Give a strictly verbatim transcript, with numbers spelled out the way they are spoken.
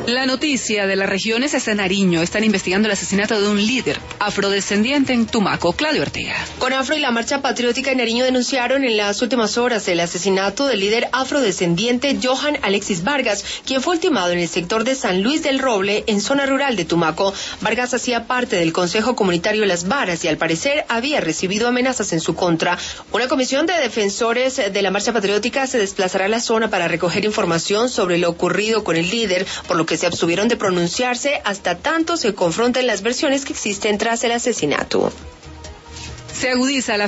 La noticia de las regiones es en Nariño. Están investigando el asesinato de un líder afrodescendiente en Tumaco. Claudio Ortega. CONAFRO y la Marcha Patriótica en Nariño denunciaron en las últimas horas el asesinato del líder afrodescendiente Johan Alexis Vargas, quien fue ultimado en el sector de San Luis del Roble, en zona rural de Tumaco. Vargas hacía parte del Consejo Comunitario Las Varas y al parecer había recibido amenazas en su contra. Una comisión de defensores de la Marcha Patriótica se desplazará a la zona para recoger información sobre lo ocurrido con el líder, por lo que se abstuvieron de pronunciarse hasta tanto se confronten las versiones que existen tras el asesinato. Se agudiza la